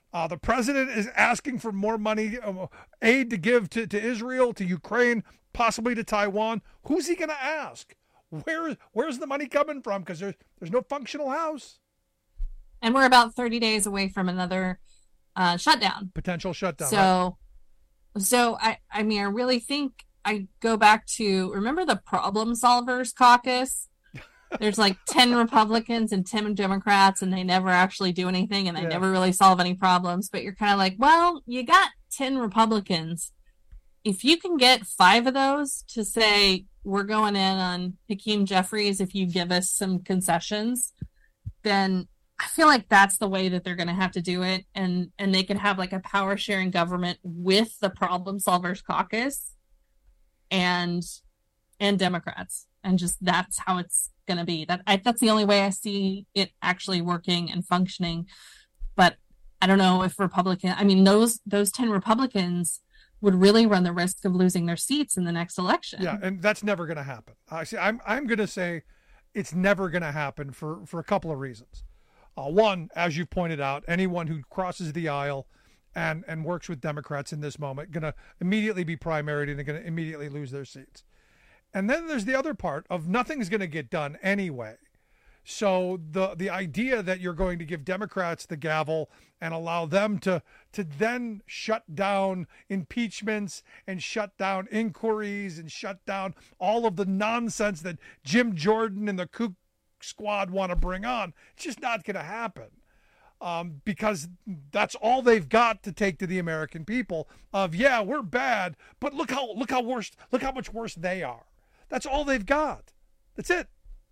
Uh, the president is asking for more money, uh, aid to give to, to Israel, to Ukraine, possibly to Taiwan. Who's he going to ask? Where where's the money coming from? Because there's there's no functional house. And we're about thirty days away from another uh, shutdown. Potential shutdown. So, right? so I I mean I really think I go back to, remember the Problem Solvers Caucus? There's like ten Republicans and ten Democrats, and they never actually do anything, and they yeah. never really solve any problems. But you're kind of like, well, you got ten Republicans. If you can get five of those to say, we're going in on Hakeem Jeffries if you give us some concessions, then I feel like that's the way that they're going to have to do it. And, and they can have like a power sharing government with the Problem Solvers Caucus and, and Democrats. And just, that's how it's going to be. That I, that's the only way I see it actually working and functioning. But I don't know if Republican, I mean, those, those ten Republicans would really run the risk of losing their seats in the next election. Yeah, and that's never going to happen. I see. I'm I'm going to say it's never going to happen for, for a couple of reasons. Uh, one, as you've pointed out, anyone who crosses the aisle and, and works with Democrats in this moment going to immediately be primaried and they're going to immediately lose their seats. And then there's the other part of nothing's going to get done anyway. So the the idea that you're going to give Democrats the gavel and allow them to to then shut down impeachments and shut down inquiries and shut down all of the nonsense that Jim Jordan and the Kook squad want to bring on, it's just not going to happen. Um, because that's all they've got to take to the American people of, yeah, we're bad, but look how look how worse look how much worse they are. That's all they've got. That's it.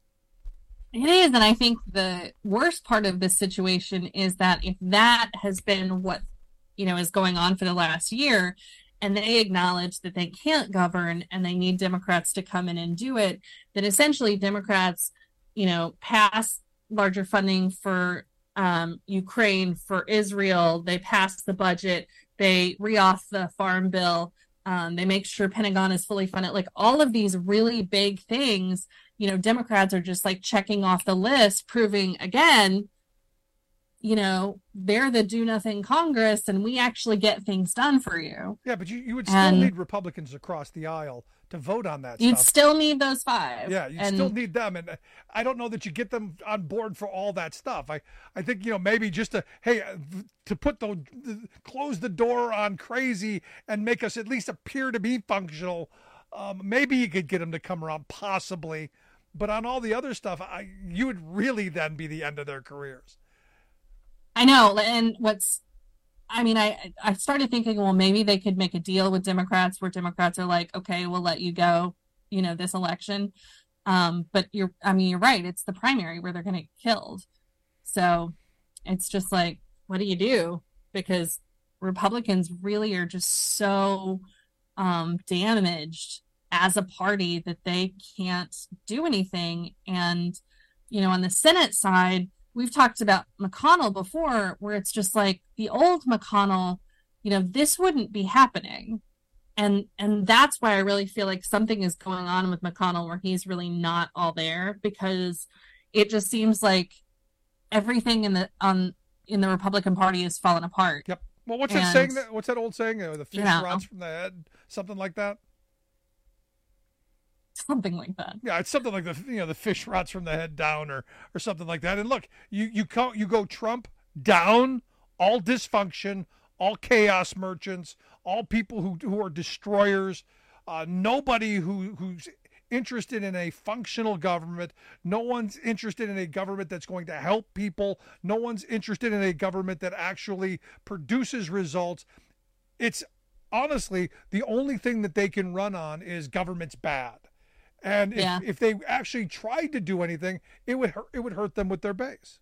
It is, and I think the worst part of this situation is that if that has been what, you know, is going on for the last year, and they acknowledge that they can't govern and they need Democrats to come in and do it, then essentially Democrats, you know, pass larger funding for um, Ukraine, for Israel, they pass the budget, they re-off the farm bill, um, they make sure Pentagon is fully funded, like all of these really big things. You know, Democrats are just like checking off the list, proving again, you know, they're the do nothing Congress and we actually get things done for you. Yeah, but you, you would still and need Republicans across the aisle to vote on that you'd stuff. still need those five. Yeah, you and, still need them. And I don't know that you get them on board for all that stuff. I, I think, you know, maybe just to, hey, to put the, close the door on crazy and make us at least appear to be functional. Um, maybe you could get them to come around, possibly. But on all the other stuff, I, you would really then be the end of their careers. I know. And what's, I mean, I, I started thinking, well, maybe they could make a deal with Democrats where Democrats are like, okay, we'll let you go, you know, this election. Um, but you're, I mean, you're right. It's the primary where they're going to get killed. So it's just like, what do you do? Because Republicans really are just so um, damaged as a party that they can't do anything. And, you know, on the Senate side, we've talked about McConnell before, where it's just like the old McConnell, you know, this wouldn't be happening. And and that's why I really feel like something is going on with McConnell where he's really not all there, because it just seems like everything in the on in the Republican Party is falling apart. Yep. Well, what's and, that saying? That, what's that old saying? Uh, the fish you know, rots from the head, something like that. Something like that. Yeah, it's something like the you know the fish rots from the head down, or or something like that. And look, you you go you go Trump down, all dysfunction, all chaos merchants, all people who who are destroyers, uh, nobody who who's interested in a functional government. No one's interested in a government that's going to help people. No one's interested in a government that actually produces results. It's honestly the only thing that they can run on is government's bad. And if, yeah. if they actually tried to do anything, it would hurt, it would hurt them with their base.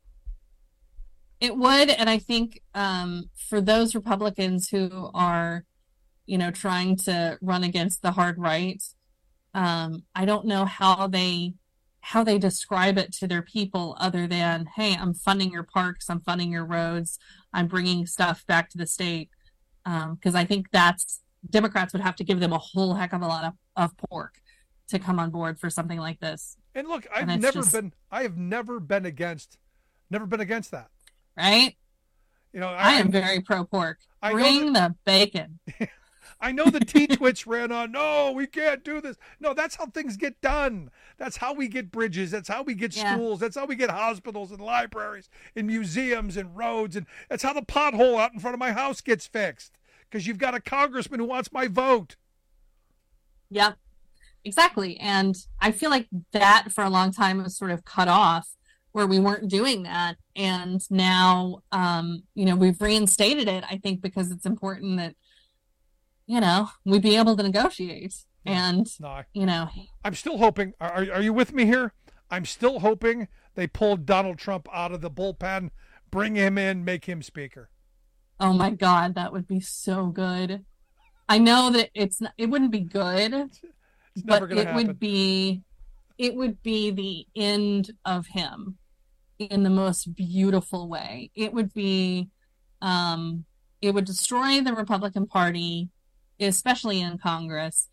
It would, and I think um, for those Republicans who are, you know, trying to run against the hard right, um, I don't know how they how they describe it to their people other than, hey, I'm funding your parks, I'm funding your roads, I'm bringing stuff back to the state, because um, I think that's Democrats would have to give them a whole heck of a lot of, of pork to come on board for something like this. And look, I've and never just, been, I have never been against, never been against that. Right? You know, I, I am very pro pork. Bring that, the bacon. I know the T-twits ran on, no, we can't do this. No, that's how things get done. That's how we get bridges. That's how we get yeah. schools. That's how we get hospitals and libraries and museums and roads. And that's how the pothole out in front of my house gets fixed. Because you've got a congressman who wants my vote. Yep, exactly. And I feel like that for a long time was sort of cut off, where we weren't doing that. And now, um, you know, we've reinstated it, I think, because it's important that, you know, we be able to negotiate. Yeah. And, no, you know. I'm still hoping, are, are you with me here? I'm still hoping they pull Donald Trump out of the bullpen, bring him in, make him speaker. Oh my God, that would be so good. I know that it's not, it wouldn't be good, it's but it happen. would be, it would be the end of him in the most beautiful way. It would be, um, it would destroy the Republican Party, especially in Congress.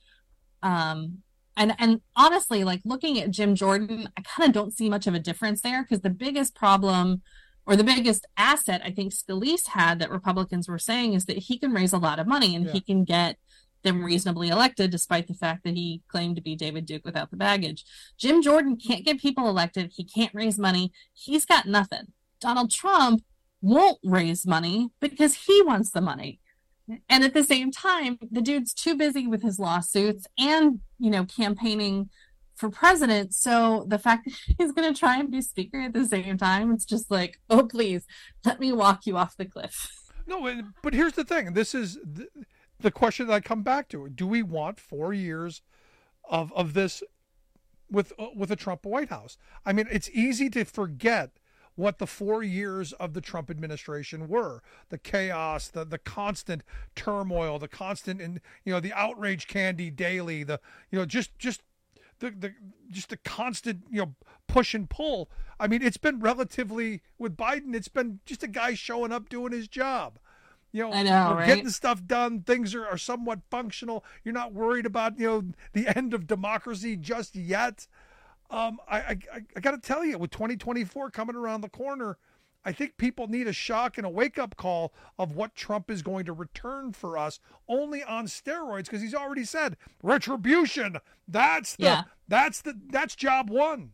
Um, and, and honestly, like looking at Jim Jordan, I kind of don't see much of a difference there, because the biggest problem or the biggest asset I think Scalise had that Republicans were saying is that he can raise a lot of money and yeah. he can get them reasonably elected, despite the fact that he claimed to be David Duke without the baggage. Jim Jordan can't get people elected. He can't raise money. He's got nothing. Donald Trump won't raise money because he wants the money. And at the same time, the dude's too busy with his lawsuits and, you know, campaigning for president. So the fact that he's going to try and be speaker at the same time, it's just like, oh, please let me walk you off the cliff. No, but here's the thing. This is the, the question that I come back to. Do we want four years of, of this with, uh, with a Trump White House? I mean, it's easy to forget what the four years of the Trump administration were. The chaos, the the constant turmoil, the constant, and you know, the outrage candy daily, the, you know, just, just, The, the just the constant, you know, push and pull. I mean, it's been relatively, with Biden, it's been just a guy showing up doing his job. You know, I know, we're right? getting stuff done. Things are, are somewhat functional. You're not worried about, you know, the end of democracy just yet. Um, I, I, I got to tell you, with twenty twenty-four coming around the corner, I think people need a shock and a wake-up call of what Trump is going to return for us, only on steroids, because he's already said retribution. That's the yeah. that's the that's job one.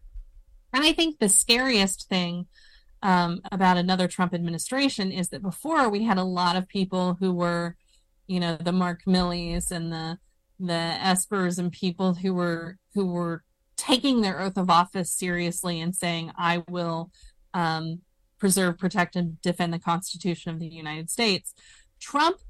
And I think the scariest thing um, about another Trump administration is that before we had a lot of people who were, you know, the Mark Millies and the the Espers and people who were who were taking their oath of office seriously and saying, I will um, preserve, protect, and defend the Constitution of the United States. Trump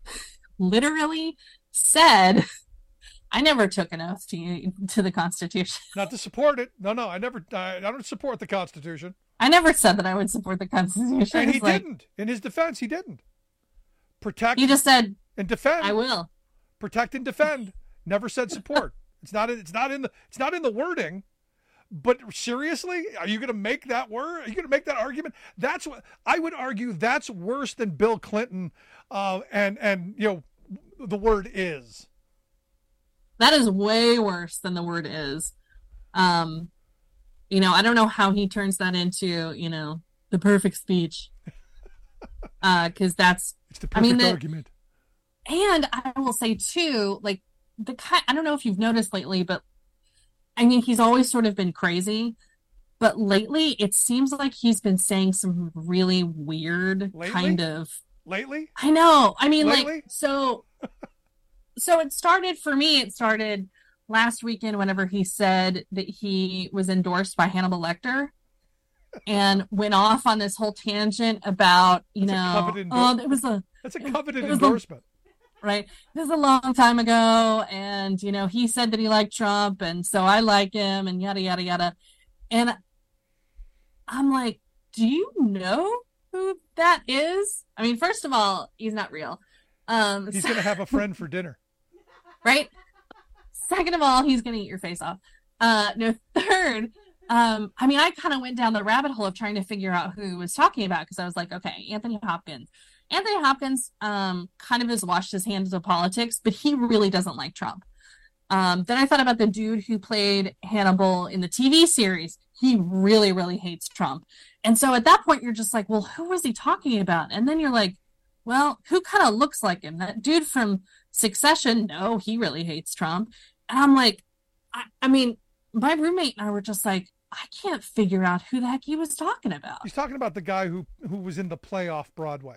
literally said, I never took an oath to you, to the Constitution. Not to support it. No, no, I never, I, I don't support the Constitution. I never said that I would support the Constitution. And he it's like, didn't. In his defense, he didn't. Protect. You just said, and defend. I will. Protect and defend. Never said support. It's not. It's not in the. It's not in the wording. But seriously, are you going to make that word? Are you going to make that argument? That's what I would argue. That's worse than Bill Clinton, uh, and and you know, the word is. That is way worse than the word is. Um, you know, I don't know how he turns that into, you know, the perfect speech. Uh, because that's. It's the perfect I mean, the, argument. And I will say too, like the kind. I don't know if you've noticed lately, but. I mean, he's always sort of been crazy, but lately it seems like he's been saying some really weird lately? kind of. Lately? I know. I mean, lately? like, so, so it started for me, it started last weekend whenever he said that he was endorsed by Hannibal Lecter and went off on this whole tangent about, you That's know, oh, it was a, That's a coveted it was endorsement. A, right. This is a long time ago. And, you know, he said that he liked Trump. And so I like him and yada, yada, yada. And I'm like, do you know who that is? I mean, first of all, he's not real. Um, he's so, going to have a friend for dinner. Right. Second of all, he's going to eat your face off. Uh, no, third, um, I mean, I kind of went down the rabbit hole of trying to figure out who he was talking about. Cause I was like, okay, Anthony Hopkins. Anthony Hopkins um, kind of has washed his hands of politics, but he really doesn't like Trump. Um, then I thought about the dude who played Hannibal in the T V series. he really, really hates Trump. And so at that point, you're just like, well, who was he talking about? And then you're like, well, who kind of looks like him? That dude from Succession? No, he really hates Trump. And I'm like, I, I mean, my roommate and I were just like, I can't figure out who the heck he was talking about. He's talking about the guy who, who was in the play off Broadway.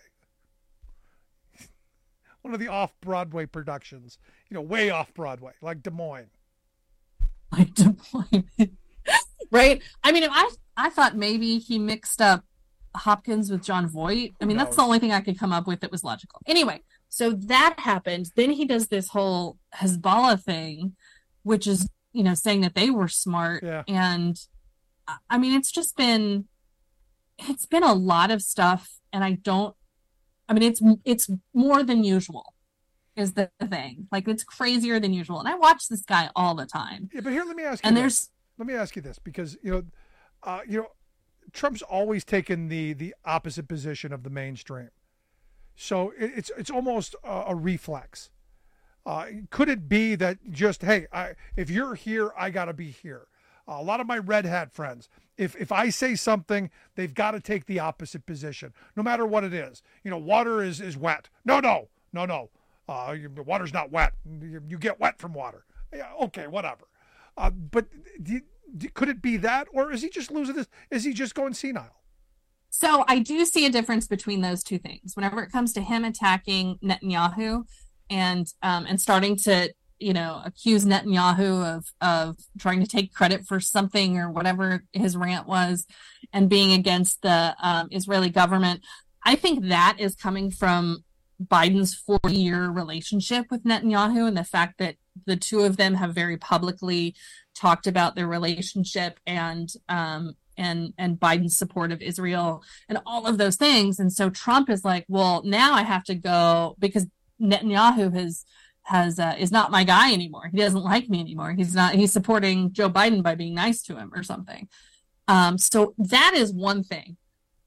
One of the off-Broadway productions. You know, way off-Broadway, like Des Moines. Like Des Moines. Right? I mean, I I thought maybe he mixed up Hopkins with John Voight. I mean, that's the only thing I could come up with that was logical. Anyway, so that happened. Then he does this whole Hezbollah thing, which is, you know, saying that they were smart. Yeah. And I mean, it's just been, it's been a lot of stuff. And I don't, I mean, it's, it's more than usual is the thing. Like, it's crazier than usual. And I watch this guy all the time. Yeah, but here, let me ask you And this. there's, Let me ask you this, because, you know, uh, you know, Trump's always taken the the opposite position of the mainstream. So it, it's it's almost a, a reflex. Uh, could it be that just, hey, I, if you're here, I got to be here? Uh, a lot of my red hat friends, if if I say something, they've got to take the opposite position, no matter what it is. You know, water is, is wet. No, no, no, no. Uh, water's not wet. You, you get wet from water. Yeah, okay, whatever. Uh, but do you, do, could it be that, or is he just losing this? Is he just going senile? So I do see a difference between those two things. Whenever it comes to him attacking Netanyahu and um, and starting to, you know, accuse Netanyahu of of trying to take credit for something or whatever his rant was, and being against the um, Israeli government, I think that is coming from Biden's forty-year relationship with Netanyahu and the fact that the two of them have very publicly talked about their relationship and um, and and Biden's support of Israel and all of those things. And so Trump is like, well, now I have to go because Netanyahu has has uh, is not my guy anymore. He doesn't like me anymore. He's not. He's supporting Joe Biden by being nice to him or something. Um, so that is one thing.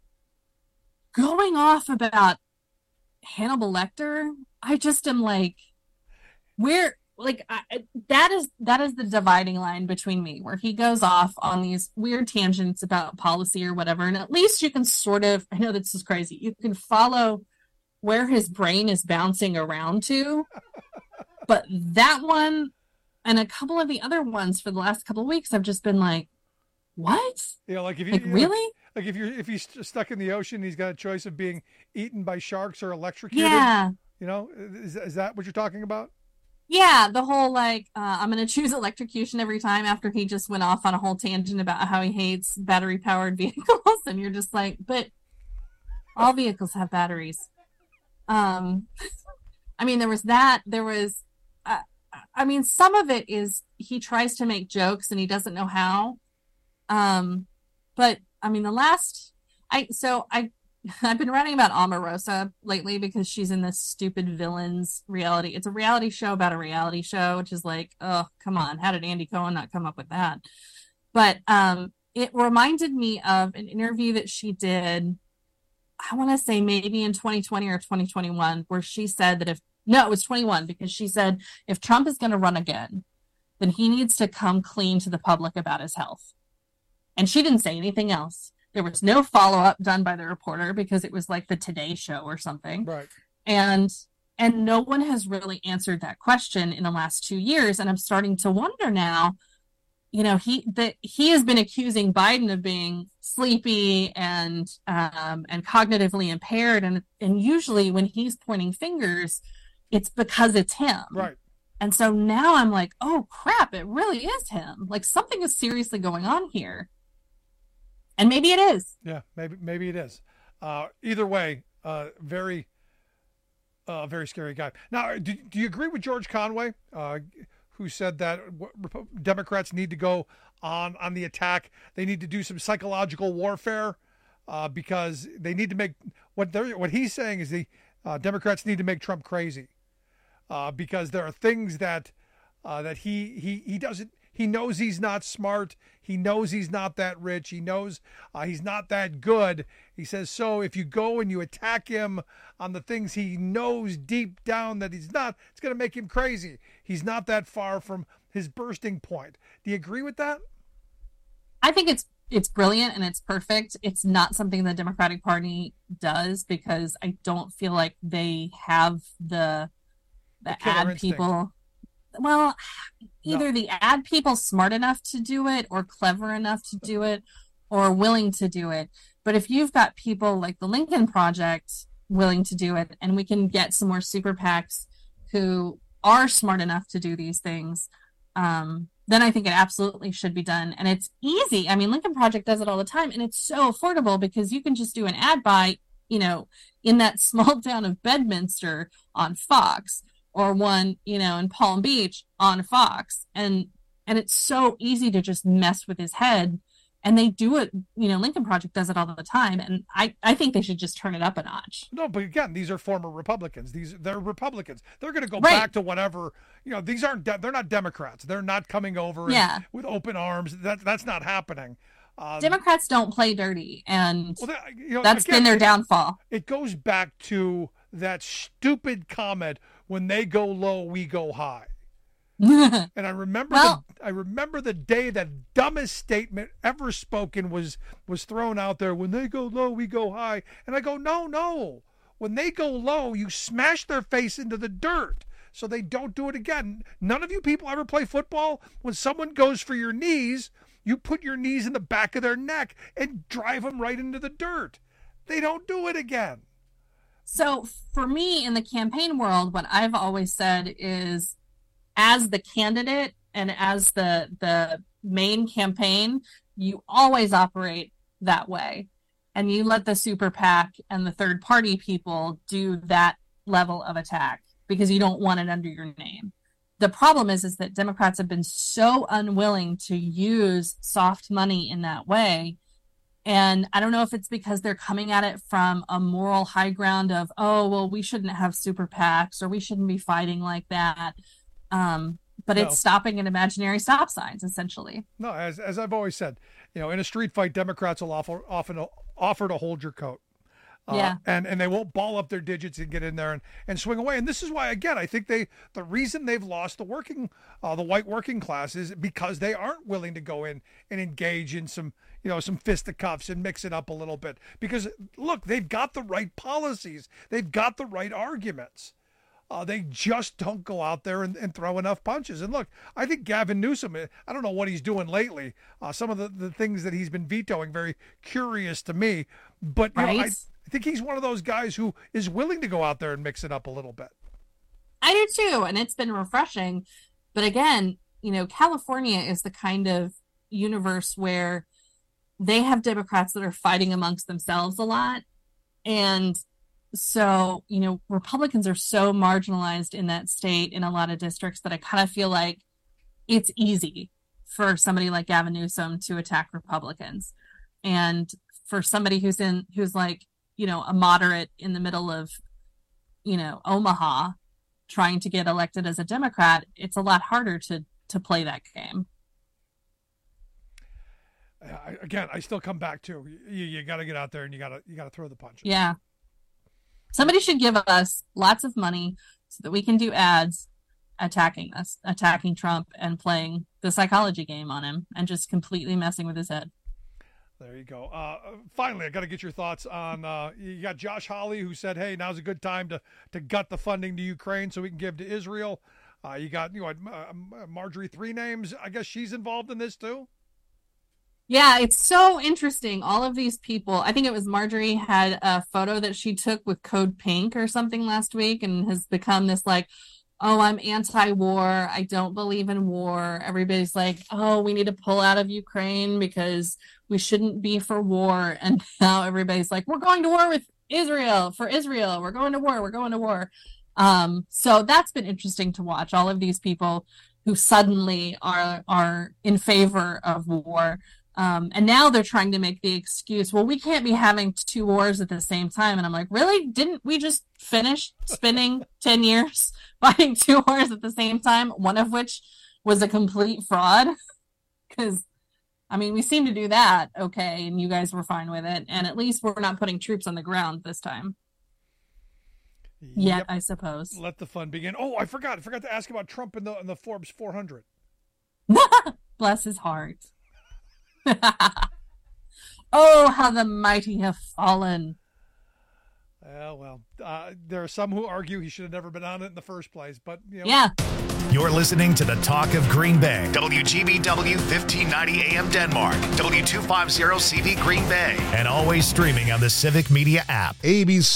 Going off about Hannibal Lecter, I just am like, where, like, I, that is that is the dividing line between me, where he goes off on these weird tangents about policy or whatever, and at least you can sort of, I know this is crazy, you can follow where his brain is bouncing around to, but that one and a couple of the other ones for the last couple of weeks, I've just been like, what? Yeah, like if you like, you really know, like if you're if he's stuck in the ocean, he's got a choice of being eaten by sharks or electrocuted. Yeah, you know, is is that what you're talking about? Yeah, the whole like uh, I'm going to choose electrocution every time after he just went off on a whole tangent about how he hates battery powered vehicles, and you're just like, but all vehicles have batteries. Um, I mean, there was that. There was, uh, I mean, some of it is he tries to make jokes and he doesn't know how. Um, but I mean, the last, I, so I, I've been writing about Omarosa lately because she's in this stupid villains reality. It's a reality show about a reality show, which is like, oh, come on. How did Andy Cohen not come up with that? But, um, it reminded me of an interview that she did, I want to say maybe in twenty twenty or twenty twenty-one, where she said that if, no, it was twenty-one, because she said, if Trump is going to run again, then he needs to come clean to the public about his health. And she didn't say anything else. There was no follow-up done by the reporter because it was like the Today Show or something. Right. And and no one has really answered that question in the last two years. And I'm starting to wonder now, you know, he that he has been accusing Biden of being sleepy and um, and cognitively impaired. And and usually when he's pointing fingers, it's because it's him. Right. And so now I'm like, oh, crap, it really is him. Like something is seriously going on here. And maybe it is. Yeah, maybe maybe it is. Uh, either way, uh, very, uh, very scary guy. Now, do, do you agree with George Conway, uh, who said that Democrats need to go on, on the attack? They need to do some psychological warfare uh, because they need to make what they're what he's saying is the uh, Democrats need to make Trump crazy uh, because there are things that uh, that he he he doesn't. He knows he's not smart. He knows he's not that rich. He knows uh, he's not that good. He says, so if you go and you attack him on the things he knows deep down that he's not, it's going to make him crazy. He's not that far from his bursting point. Do you agree with that? I think it's it's brilliant and it's perfect. It's not something the Democratic Party does because I don't feel like they have the the, The killer ad instinct. people. Well, either No. the ad people smart enough to do it or clever enough to do it or willing to do it. But if you've got people like the Lincoln Project willing to do it, and we can get some more super PACs who are smart enough to do these things, um, then I think it absolutely should be done. And it's easy. I mean, Lincoln Project does it all the time, and it's so affordable because you can just do an ad buy, you know, in that small town of Bedminster on Fox, or one, you know, in Palm Beach on Fox. And and it's so easy to just mess with his head. And they do it, you know, Lincoln Project does it all the time. And I, I think they should just turn it up a notch. No, but again, these are former Republicans. These they're Republicans. They're going to go Right. back to whatever, you know, these aren't, de- they're not Democrats. They're not coming over and- Yeah. with open arms. That That's not happening. Um, Democrats don't play dirty. And Well, that- you know, that's again, been their it- downfall. It goes back to that stupid comment, when they go low, we go high. And I remember Well- the, I remember the day that dumbest statement ever spoken was was thrown out there. When they go low, we go high. And I go, no, no. When they go low, you smash their face into the dirt so they don't do it again. None of you people ever play football. When someone goes for your knees, you put your knees in the back of their neck and drive them right into the dirt. They don't do it again. So for me in the campaign world, what I've always said is, as the candidate and as the the main campaign, you always operate that way. And you let the super PAC and the third party people do that level of attack because you don't want it under your name. The problem is, is that Democrats have been so unwilling to use soft money in that way. And I don't know if it's because they're coming at it from a moral high ground of, oh, well, we shouldn't have super PACs or we shouldn't be fighting like that. Um, but No. it's stopping at imaginary stop signs, essentially. No, as as I've always said, you know, in a street fight, Democrats will offer often offer to hold your coat. Uh, Yeah. and and they won't ball up their digits and get in there and, and swing away. And this is why, again, I think they the reason they've lost the working uh, the white working class is because they aren't willing to go in and engage in some you know some fisticuffs and mix it up a little bit. Because look, they've got the right policies, they've got the right arguments. Uh, they just don't go out there and, and throw enough punches. And look, I think Gavin Newsom, I don't know what he's doing lately. Uh, some of the, the things that he's been vetoing, very curious to me. But you know, I, Right. I think he's one of those guys who is willing to go out there and mix it up a little bit. I do too, and it's been refreshing. But again, you know, California is the kind of universe where they have Democrats that are fighting amongst themselves a lot. And so, you know, Republicans are so marginalized in that state in a lot of districts that I kind of feel like it's easy for somebody like Gavin Newsom to attack Republicans. And for somebody who's in, who's like, you know, a moderate in the middle of, you know, Omaha trying to get elected as a Democrat, it's a lot harder to, to play that game. I, again, I still come back to you, you got to get out there and you got to you got to throw the punches. Yeah. Somebody should give us lots of money so that we can do ads attacking us, attacking Trump and playing the psychology game on him and just completely messing with his head. There you go. Uh, finally, I got to get your thoughts on. Uh, you got Josh Hawley, who said, "Hey, now's a good time to to gut the funding to Ukraine so we can give to Israel." Uh, you got you know uh, Marjorie Three Names. I guess she's involved in this too. Yeah, it's so interesting. All of these people, I think it was Marjorie had a photo that she took with Code Pink or something last week and has become this like, oh, I'm anti-war. I don't believe in war. Everybody's like, oh, we need to pull out of Ukraine because we shouldn't be for war. And now everybody's like, we're going to war with Israel for Israel. We're going to war. We're going to war. Um, so that's been interesting to watch. All of these people who suddenly are are in favor of war. Um, and now they're trying to make the excuse, well, we can't be having two wars at the same time. And I'm like, really? Didn't we just finish spending ten years fighting two wars at the same time? One of which was a complete fraud. Because, I mean, we seem to do that okay, and you guys were fine with it. And at least we're not putting troops on the ground this time. Yet, Yep. I suppose. Let the fun begin. Oh, I forgot. I forgot to ask about Trump in the in the Forbes four hundred. Bless his heart. Oh, how the mighty have fallen. Uh, well, uh, there are some who argue he should have never been on it in the first place, but you know. Yeah. You're listening to the Talk of Green Bay, W G B W fifteen ninety A M Denmark, W two fifty C V Green Bay, and always streaming on the Civic Media app. A B C